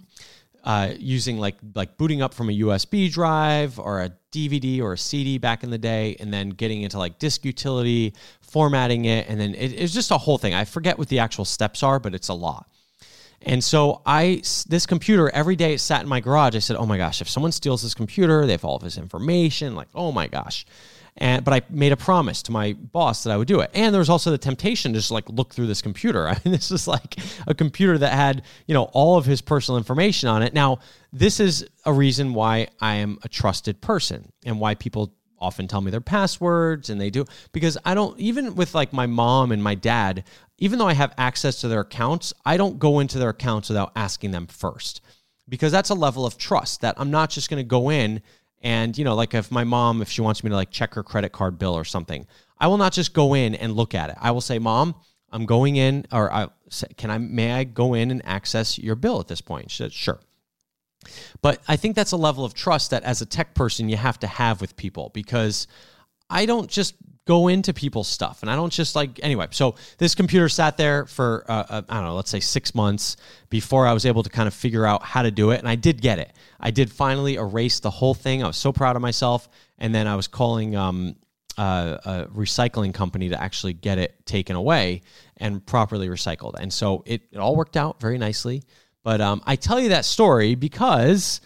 using like booting up from a USB drive or a DVD or a CD back in the day, and then getting into like disk utility, formatting it. And then it's just a whole thing. I forget what the actual steps are, but it's a lot. And so this computer, every day it sat in my garage. I said, oh my gosh, if someone steals this computer, they have all of his information, like, oh my gosh. But I made a promise to my boss that I would do it. And there was also the temptation to just like look through this computer. I mean, this is like a computer that had, all of his personal information on it. Now, this is a reason why I am a trusted person and why people often tell me their passwords, and they do, because I don't, even with like my mom and my dad, even though I have access to their accounts, I don't go into their accounts without asking them first, because that's a level of trust that I'm not just going to go in and, like if my mom, if she wants me to like check her credit card bill or something, I will not just go in and look at it. I will say, Mom, I'm going in, or may I go in and access your bill at this point? She said, sure. But I think that's a level of trust that as a tech person you have to have with people, because I don't just go into people's stuff, and I don't just anyway. So this computer sat there for, I don't know, let's say 6 months before I was able to kind of figure out how to do it. And I did get it. I did finally erase the whole thing. I was so proud of myself. And then I was calling a recycling company to actually get it taken away and properly recycled. And so it all worked out very nicely. But I tell you that story because,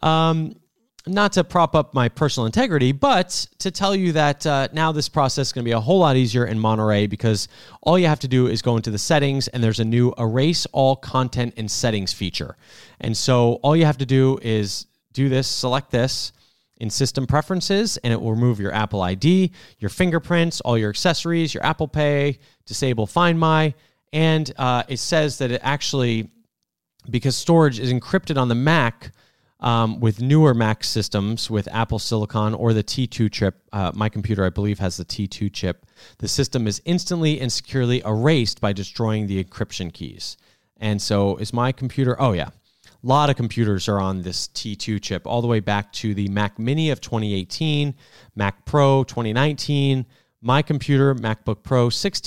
not to prop up my personal integrity, but to tell you that now this process is going to be a whole lot easier in Monterey, because all you have to do is go into the settings, and there's a new erase all content and settings feature. And so all you have to do is select this in system preferences, and it will remove your Apple ID, your fingerprints, all your accessories, your Apple Pay, disable Find My, and it says that it actually, because storage is encrypted on the Mac with newer Mac systems with Apple Silicon or the T2 chip, my computer, I believe, has the T2 chip, the system is instantly and securely erased by destroying the encryption keys. And so is my computer, oh yeah, a lot of computers are on this T2 chip, all the way back to the Mac Mini of 2018, Mac Pro 2019, my computer, MacBook Pro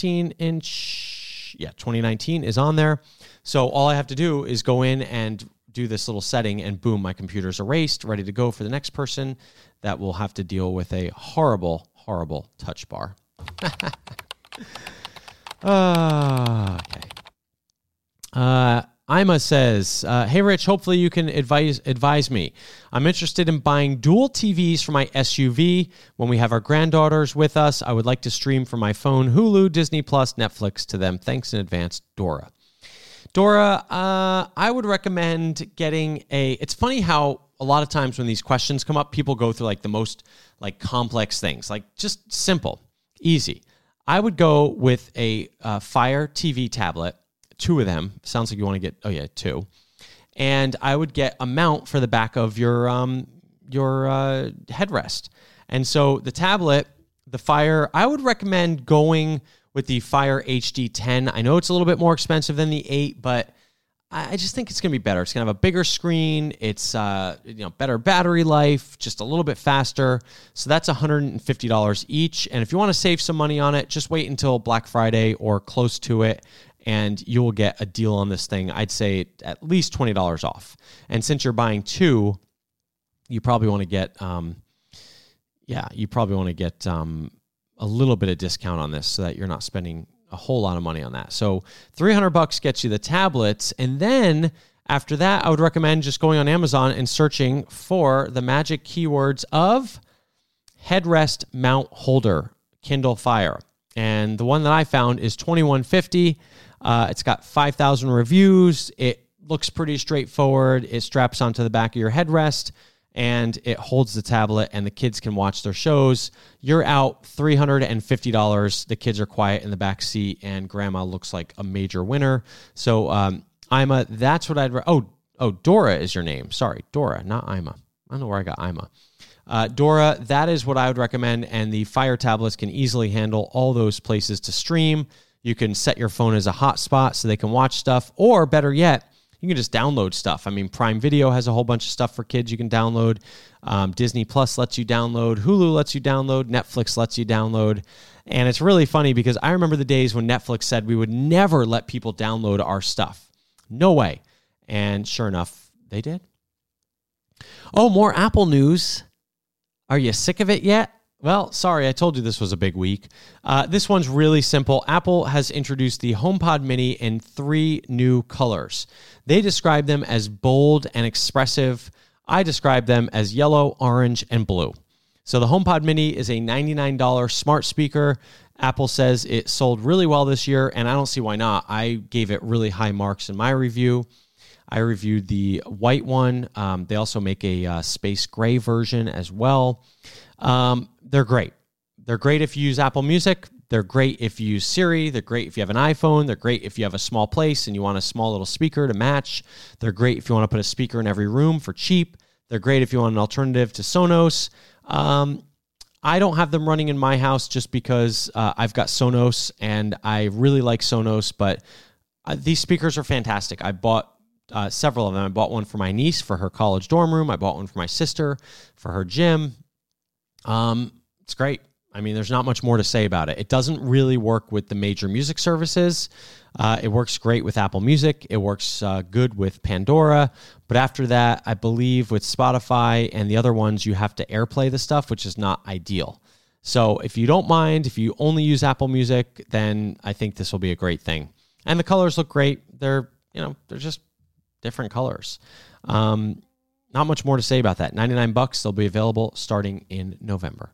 16-inch, 2019 is on there. So all I have to do is go in and do this little setting, and boom, my computer's erased, ready to go for the next person that will have to deal with a horrible, horrible touch bar. Okay. Ima says, hey, Rich, hopefully you can advise me. I'm interested in buying dual TVs for my SUV. When we have our granddaughters with us, I would like to stream from my phone Hulu, Disney+, Netflix to them. Thanks in advance, Dora. Dora, I would recommend getting it's funny how a lot of times when these questions come up, people go through like the most like complex things, like just simple, easy. I would go with a Fire TV tablet, 2 of them. Sounds like you want to get, 2. And I would get a mount for the back of your headrest. And so the tablet, the Fire, I would recommend going with the Fire HD 10. I know it's a little bit more expensive than the 8, but I just think it's going to be better. It's going to have a bigger screen. It's better battery life, just a little bit faster. So that's $150 each. And if you want to save some money on it, just wait until Black Friday or close to it, and you will get a deal on this thing. I'd say at least $20 off. And since you're buying 2, you probably want to get a little bit of discount on this so that you're not spending a whole lot of money on that. So $300 gets you the tablets. And then after that, I would recommend just going on Amazon and searching for the magic keywords of headrest mount holder, Kindle Fire. And the one that I found is 2150. It's got 5,000 reviews. It looks pretty straightforward. It straps onto the back of your headrest, and it holds the tablet, and the kids can watch their shows. You're out $350. The kids are quiet in the back seat, and grandma looks like a major winner. So Ima, that's what I'd... Dora is your name. Sorry, Dora, not Ima. I don't know where I got Ima. Dora, that is what I would recommend, and the Fire tablets can easily handle all those places to stream. You can set your phone as a hotspot so they can watch stuff, or better yet, you can just download stuff. I mean, Prime Video has a whole bunch of stuff for kids you can download. Disney Plus lets you download. Hulu lets you download. Netflix lets you download. And it's really funny because I remember the days when Netflix said we would never let people download our stuff. No way. And sure enough, they did. Oh, more Apple news. Are you sick of it yet? Well, sorry, I told you this was a big week. This one's really simple. Apple has introduced the HomePod Mini in 3 new colors. They describe them as bold and expressive. I describe them as yellow, orange, and blue. So the HomePod Mini is a $99 smart speaker. Apple says it sold really well this year, and I don't see why not. I gave it really high marks in my review. I reviewed the white one. They also make a space gray version as well. They're great. They're great if you use Apple Music. They're great if you use Siri. They're great if you have an iPhone. They're great if you have a small place and you want a small little speaker to match. They're great if you want to put a speaker in every room for cheap. They're great if you want an alternative to Sonos. I don't have them running in my house just because I've got Sonos and I really like Sonos, but these speakers are fantastic. I bought several of them. I bought one for my niece for her college dorm room. I bought one for my sister for her gym. It's great. I mean, there's not much more to say about it. It doesn't really work with the major music services. It works great with Apple Music. It works good with Pandora. But after that, I believe with Spotify and the other ones, you have to AirPlay the stuff, which is not ideal. So if you don't mind, if you only use Apple Music, then I think this will be a great thing. And the colors look great. They're just different colors. Not much more to say about that. $99. They'll be available starting in November.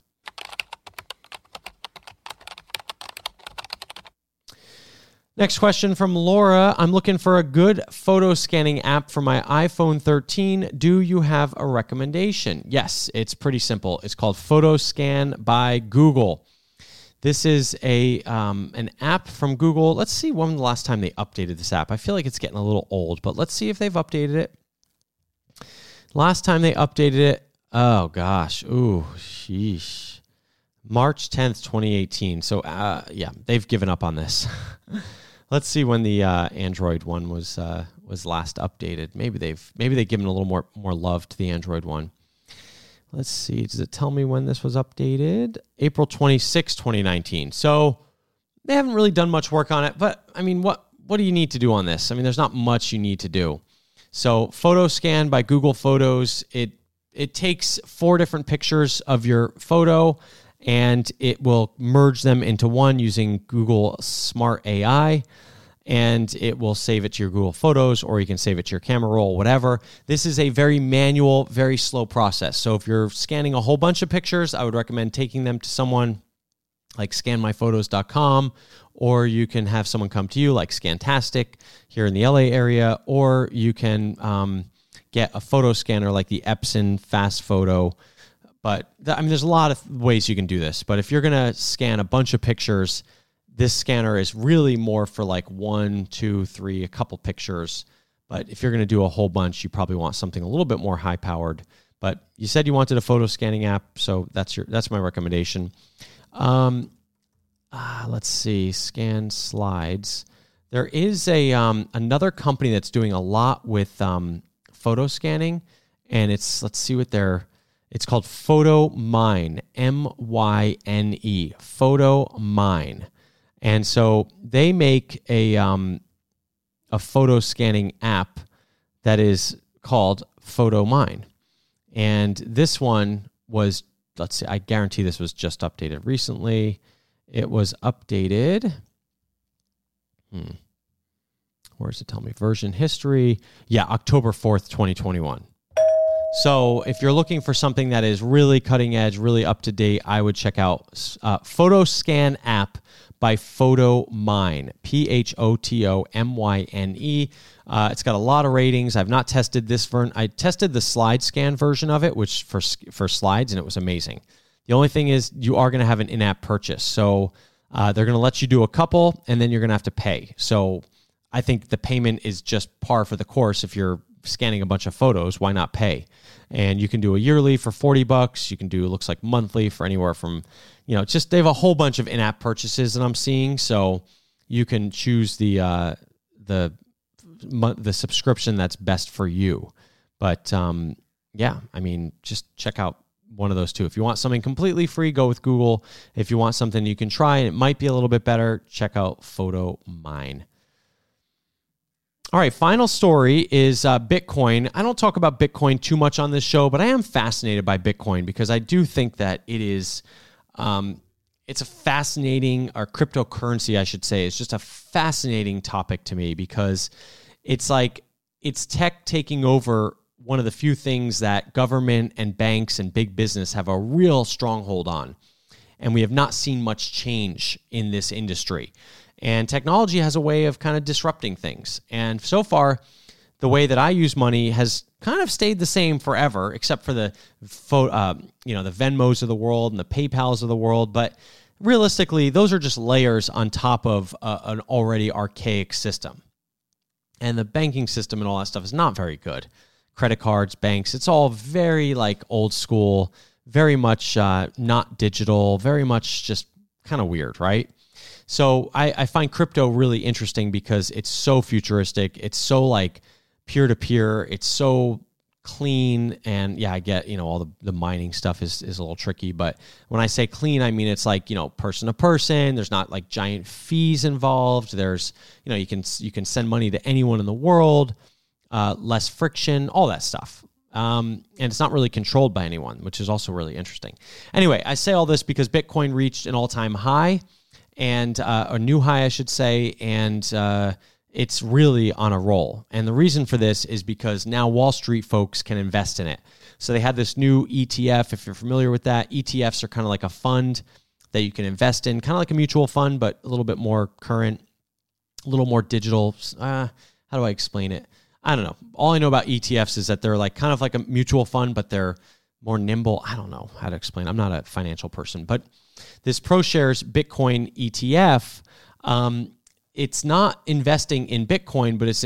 Next question from Laura. I'm looking for a good photo scanning app for my iPhone 13. Do you have a recommendation? Yes, it's pretty simple. It's called PhotoScan by Google. This is an app from Google. Let's see when the last time they updated this app. I feel like it's getting a little old, but let's see if they've updated it. Last time they updated it, oh gosh, ooh, sheesh. March 10th, 2018. So yeah, they've given up on this. Let's see when the Android one was last updated. Maybe they've given a little more love to the Android one. Let's see. Does it tell me when this was updated? April 26, 2019. So they haven't really done much work on it. But I mean, what do you need to do on this? I mean, there's not much you need to do. So PhotoScan by Google Photos. It takes 4 different pictures of your photo, and it will merge them into one using Google Smart AI, and it will save it to your Google Photos, or you can save it to your camera roll, whatever. This is a very manual, very slow process. So if you're scanning a whole bunch of pictures, I would recommend taking them to someone like scanmyphotos.com, or you can have someone come to you like Scantastic here in the LA area, or you can get a photo scanner like the Epson Fast Photo. But there's a lot of ways you can do this. But if you're going to scan a bunch of pictures, this scanner is really more for like 1, 2, 3, a couple pictures. But if you're going to do a whole bunch, you probably want something a little bit more high powered. But you said you wanted a photo scanning app, so that's my recommendation. Let's see, scan slides. There is another company that's doing a lot with photo scanning, and it's called PhotoMine, MYNE, PhotoMine. And so they make a photo scanning app that is called PhotoMine. And this one was, let's see, I guarantee this was just updated recently. It was updated. Where does it tell me? Version history. Yeah, October 4th, 2021. So if you're looking for something that is really cutting edge, really up to date, I would check out Photo Scan app by PhotoMine, PhotoMyne. It's got a lot of ratings. I've not tested this version. I tested the slide scan version of it, which for slides, and it was amazing. The only thing is you are going to have an in-app purchase. So they're going to let you do a couple, and then you're going to have to pay. So I think the payment is just par for the course. If you're scanning a bunch of photos, why not pay? And you can do a yearly for $40. You can do, it looks like monthly for anywhere from, just they have a whole bunch of in-app purchases that I'm seeing. So you can choose the subscription that's best for you. But just check out one of those two. If you want something completely free, go with Google. If you want something you can try and it might be a little bit better, check out PhotoMine. All right, final story is Bitcoin. I don't talk about Bitcoin too much on this show, but I am fascinated by Bitcoin because I do think that it is, it's a fascinating, or cryptocurrency, I should say. It's just a fascinating topic to me because it's like it's tech taking over one of the few things that government and banks and big business have a real stronghold on. And we have not seen much change in this industry. And technology has a way of kind of disrupting things. And so far, the way that I use money has kind of stayed the same forever, except for the Venmos of the world and the PayPals of the world. But realistically, those are just layers on top of an already archaic system. And the banking system and all that stuff is not very good. Credit cards, banks, it's all very like old school, very much not digital, very much just kind of weird, right? So I find crypto really interesting because it's so futuristic. It's so like peer-to-peer. It's so clean. And yeah, I get, all the mining stuff is a little tricky. But when I say clean, I mean it's like, person to person. There's not like giant fees involved. There's, you can send money to anyone in the world, less friction, all that stuff. And it's not really controlled by anyone, which is also really interesting. Anyway, I say all this because Bitcoin reached an all-time high. And a new high, I should say, and it's really on a roll. And the reason for this is because now Wall Street folks can invest in it. So they had this new ETF, if you're familiar with that. ETFs are kind of like a fund that you can invest in, kind of like a mutual fund, but a little bit more current, a little more digital. How do I explain it? I don't know. All I know about ETFs is that they're like kind of like a mutual fund, but they're more nimble. I don't know how to explain. I'm not a financial person, but this ProShares Bitcoin ETF, it's not investing in Bitcoin, but it's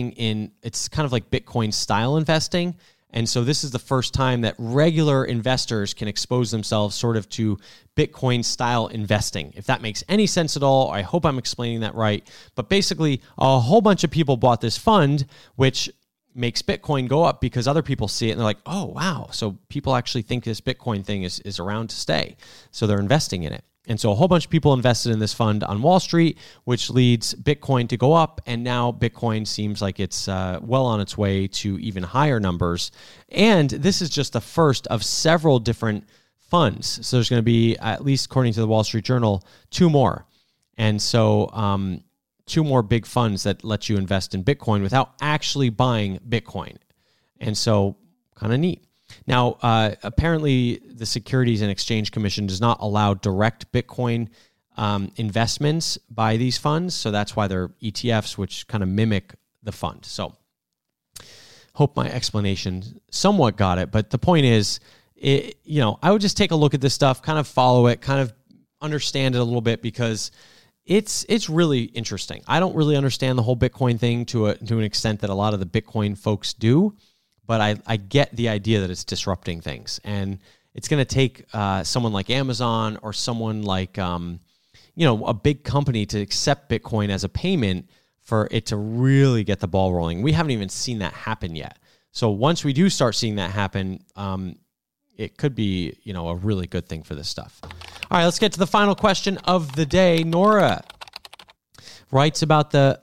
kind of like Bitcoin style investing. And so this is the first time that regular investors can expose themselves sort of to Bitcoin style investing. If that makes any sense at all, I hope I'm explaining that right. But basically, a whole bunch of people bought this fund, which makes Bitcoin go up because other people see it and they're like, oh, wow. So people actually think this Bitcoin thing is around to stay. So they're investing in it. And so a whole bunch of people invested in this fund on Wall Street, which leads Bitcoin to go up. And now Bitcoin seems like it's well on its way to even higher numbers. And this is just the first of several different funds. So there's going to be, at least according to the Wall Street Journal, 2 more. And so 2 more big funds that let you invest in Bitcoin without actually buying Bitcoin. And so kind of neat. Now, apparently the Securities and Exchange Commission does not allow direct Bitcoin investments by these funds. So that's why they're ETFs, which kind of mimic the fund. So hope my explanation somewhat got it. But the point is, I would just take a look at this stuff, kind of follow it, kind of understand it a little bit, because it's really interesting. I don't really understand the whole Bitcoin thing to an extent that a lot of the Bitcoin folks do, but I get the idea that it's disrupting things, and it's going to take someone like Amazon or someone like a big company to accept Bitcoin as a payment for it to really get the ball rolling. We haven't even seen that happen yet. So once we do start seeing that happen, it could be, a really good thing for this stuff. All right, let's get to the final question of the day. Nora writes about the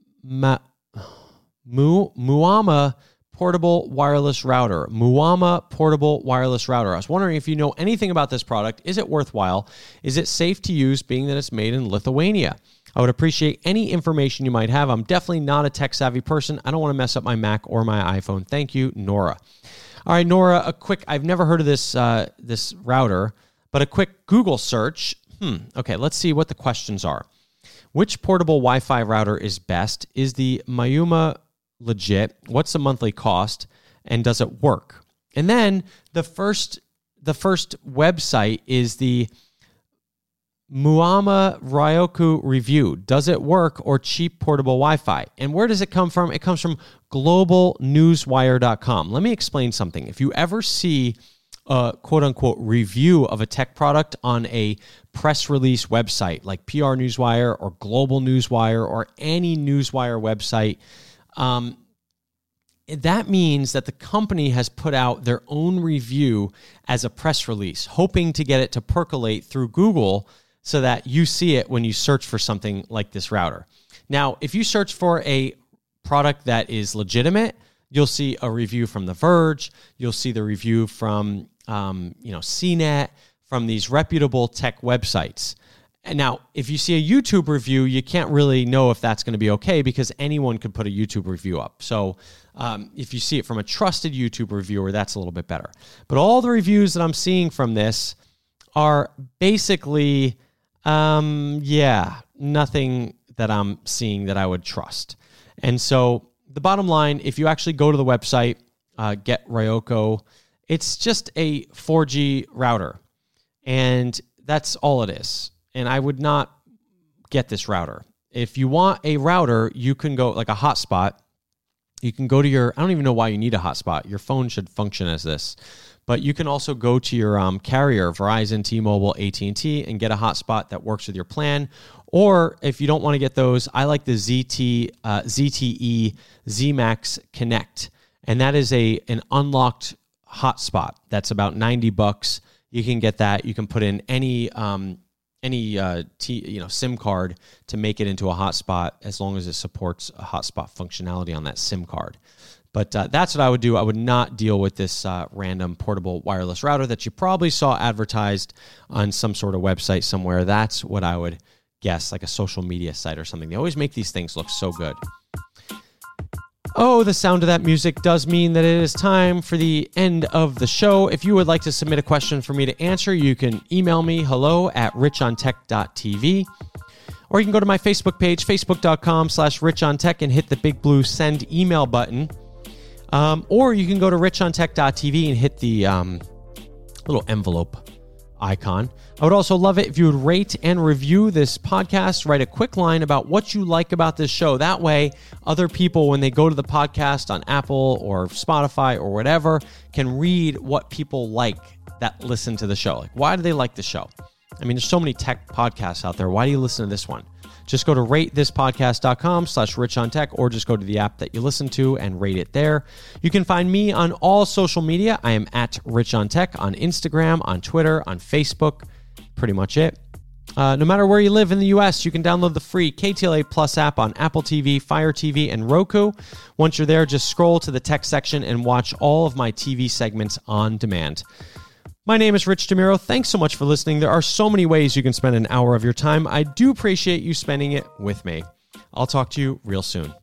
Muama portable wireless router. Muama portable wireless router. I was wondering if you know anything about this product. Is it worthwhile? Is it safe to use, being that it's made in Lithuania? I would appreciate any information you might have. I'm definitely not a tech-savvy person. I don't want to mess up my Mac or my iPhone. Thank you, Nora. All right, Nora, I've never heard of this router, but a quick Google search. Okay, let's see what the questions are. Which portable Wi-Fi router is best? Is the Mayuma legit? What's the monthly cost? And does it work? And then the first website is the Muama Ryoku review. Does it work, or cheap portable Wi-Fi? And where does it come from? It comes from globalnewswire.com. Let me explain something. If you ever see a quote-unquote review of a tech product on a press release website like PR Newswire or Global Newswire or any Newswire website, that means that the company has put out their own review as a press release, hoping to get it to percolate through Google so that you see it when you search for something like this router. Now, if you search for a product that is legitimate, you'll see a review from The Verge. You'll see the review from CNET, from these reputable tech websites. And now, if you see a YouTube review, you can't really know if that's going to be okay, because anyone could put a YouTube review up. So if you see it from a trusted YouTube reviewer, that's a little bit better. But all the reviews that I'm seeing from this are basically, nothing that I'm seeing that I would trust. And so the bottom line, if you actually go to the website, Get Ryoko, it's just a 4G router. And that's all it is. And I would not get this router. If you want a router, you can go like a hotspot. You can go to I don't even know why you need a hotspot. Your phone should function as this. But you can also go to your carrier, Verizon, T-Mobile, AT&T, and get a hotspot that works with your plan. Or if you don't want to get those, I like the ZTE ZMax Connect. And that is an unlocked hotspot. That's about $90. You can get that. You can put in any SIM card to make it into a hotspot, as long as it supports a hotspot functionality on that SIM card. But that's what I would do. I would not deal with this random portable wireless router that you probably saw advertised on some sort of website somewhere. That's what I would guess, like a social media site or something. They always make these things look so good. Oh, the sound of that music does mean that it is time for the end of the show. If you would like to submit a question for me to answer, you can email me, hello@richontech.tv. Or you can go to my Facebook page, facebook.com/richontech, and hit the big blue send email button. Or you can go to richontech.tv and hit the little envelope icon. I would also love it if you would rate and review this podcast. Write a quick line about what you like about this show. That way, other people, when they go to the podcast on Apple or Spotify or whatever, can read what people like that listen to the show. Like, why do they like the show? I mean, there's so many tech podcasts out there. Why do you listen to this one? Just go to ratethispodcast.com/richontech, or just go to the app that you listen to and rate it there. You can find me on all social media. I am at richontech on Instagram, on Twitter, on Facebook. Pretty much it. No matter where you live in the U.S., you can download the free KTLA Plus app on Apple TV, Fire TV, and Roku. Once you're there, just scroll to the tech section and watch all of my TV segments on demand. My name is Rich DeMiro. Thanks so much for listening. There are so many ways you can spend an hour of your time. I do appreciate you spending it with me. I'll talk to you real soon.